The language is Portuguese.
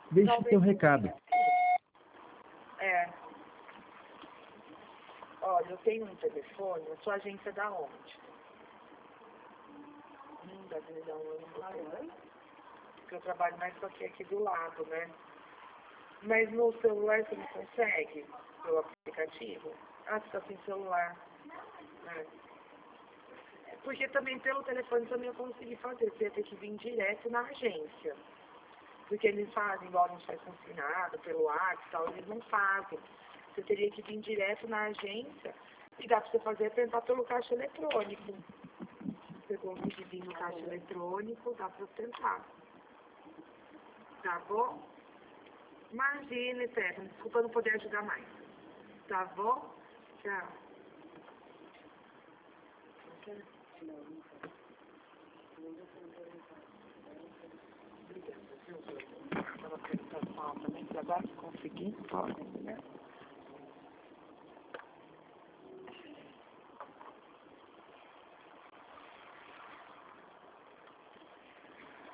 Deixe seu recado. Olha, eu tenho um telefone, eu sou agência da onde? Da Avenida 1, porque eu trabalho mais aqui do lado, né? Mas no celular você não consegue, pelo aplicativo? Ah, você tá sem celular. Porque também pelo telefone também eu consegui fazer, você ia ter que vir direto na agência. Porque eles fazem, igual a gente faz consignado, pelo WhatsApp e tal, eles não fazem. Você teria que vir direto na agência e dá pra você fazer tentar pelo caixa eletrônico. Você conseguir vir no caixa eletrônico, dá pra tentar. Tá bom? Imagina, Stefano, desculpa não poder ajudar mais. Tá bom? Tchau. Obrigada, viu? Estava perguntando mal também, que agora que consegui, né?